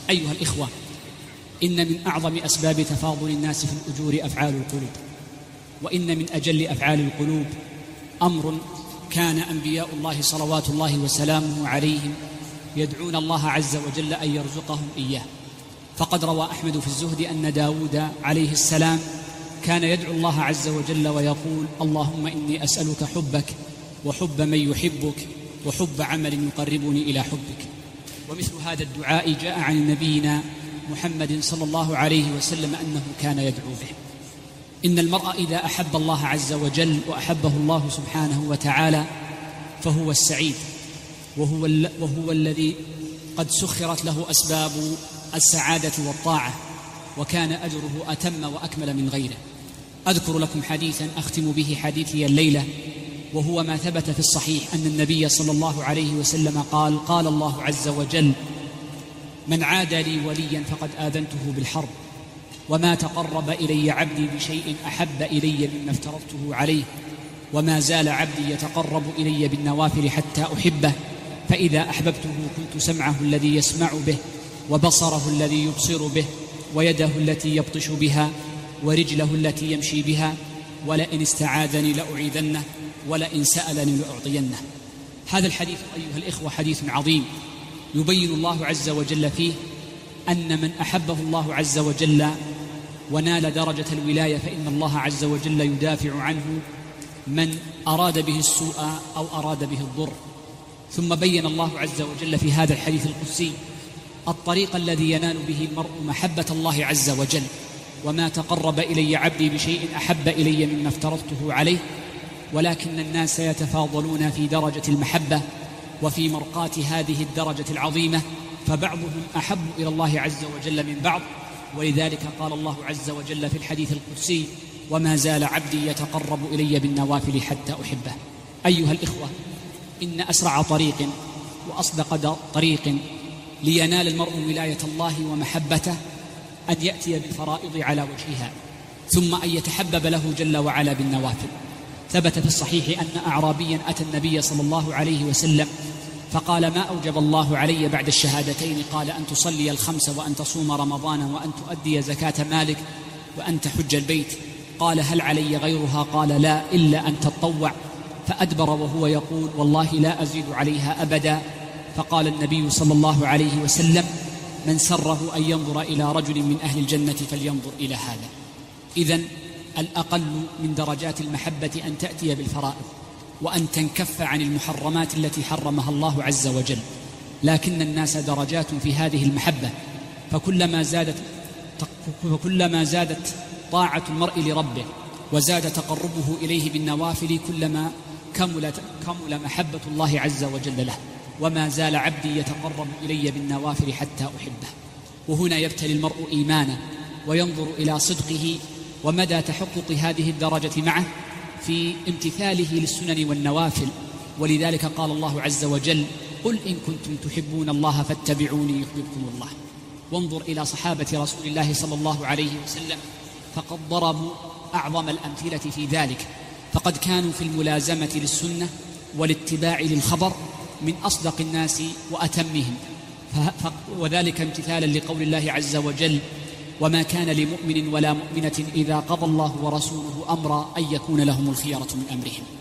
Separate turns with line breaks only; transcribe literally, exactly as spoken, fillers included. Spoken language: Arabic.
أيها الإخوة، إن من أعظم أسباب تفاضل الناس في الأجور أفعال القلوب، وإن من أجل أفعال القلوب أمر كان أنبياء الله صلوات الله وسلامه عليهم يدعون الله عز وجل أن يرزقهم إياه. فقد روى أحمد في الزهد أن داود عليه السلام كان يدعو الله عز وجل ويقول: اللهم إني أسألك حبك وحب من يحبك وحب عمل يقربني إلى حبك. ومثل هذا الدعاء جاء عن نبينا محمد صلى الله عليه وسلم أنه كان يدعو به. إن المرء إذا أحب الله عز وجل وأحبه الله سبحانه وتعالى فهو السعيد، وهو, وهو الذي قد سخرت له أسباب السعادة والطاعة، وكان أجره أتم وأكمل من غيره. أذكر لكم حديثا أختم به حديثي الليلة، وهو ما ثبت في الصحيح أن النبي صلى الله عليه وسلم قال: قال الله عز وجل: من عاد لي وليا فقد آذنته بالحرب، وما تقرب إلي عبدي بشيء أحب إلي مما افترضته عليه، وما زال عبدي يتقرب إلي بالنوافل حتى أحبه، فإذا أحببته كنت سمعه الذي يسمع به، وبصره الذي يبصر به، ويده التي يبطش بها، ورجله التي يمشي بها، ولئن استعاذني لأعيذنه، ولئن سألني لأعطينه. هذا الحديث أيها الإخوة حديث عظيم يبين الله عز وجل فيه أن من أحبه الله عز وجل ونال درجة الولاية فإن الله عز وجل يدافع عنه من أراد به السوء أو أراد به الضر. ثم بين الله عز وجل في هذا الحديث القدسي الطريق الذي ينال به المرء محبة الله عز وجل: وما تقرب إلي عبدي بشيء أحب إلي مما افترضته عليه. ولكن الناس يتفاضلون في درجة المحبة وفي مرقاة هذه الدرجة العظيمة، فبعضهم أحب إلى الله عز وجل من بعض. ولذلك قال الله عز وجل في الحديث القدسي: وما زال عبدي يتقرب إلي بالنوافل حتى أحبه. أيها الإخوة، إن أسرع طريق وأصدق طريق لينال المرء ولاية الله ومحبته أن يأتي بالفرائض على وجهها، ثم أن يتحبب له جل وعلا بالنوافل. ثبت في الصحيح أن أعرابيا أتى النبي صلى الله عليه وسلم فقال: ما أوجب الله علي بعد الشهادتين؟ قال: أن تصلي الخمس، وأن تصوم رمضان، وأن تؤدي زكاة مالك، وأن تحج البيت. قال: هل علي غيرها؟ قال: لا، إلا أن تطوع. فأدبر وهو يقول: والله لا أزيد عليها أبدا. فقال النبي صلى الله عليه وسلم: من سره أن ينظر إلى رجل من أهل الجنة فلينظر إلى هذا. إذن الأقل من درجات المحبة أن تأتي بالفرائض، وأن تنكف عن المحرمات التي حرمها الله عز وجل. لكن الناس درجات في هذه المحبة، فكلما زادت فكلما زادت طاعة المرء لربه وزاد تقربه إليه بالنوافل كلما كملت كمل محبة الله عز وجل له. وما زال عبدي يتقرب إلي بالنوافل حتى أحبه. وهنا يبتلي المرء إيمانه وينظر إلى صدقه ومدى تحقق هذه الدرجة معه في امتثاله للسنن والنوافل. ولذلك قال الله عز وجل: قل إن كنتم تحبون الله فاتبعوني يحببكم الله. وانظر إلى صحابة رسول الله صلى الله عليه وسلم، فقد ضربوا أعظم الأمثلة في ذلك، فقد كانوا في الملازمة للسنة والاتباع للخبر من أصدق الناس وأتمهم، وذلك امتثالا لقول الله عز وجل: وما كان لمؤمن ولا مؤمنة إذا قضى الله ورسوله أمرا أن يكون لهم الخيرة من أمرهم.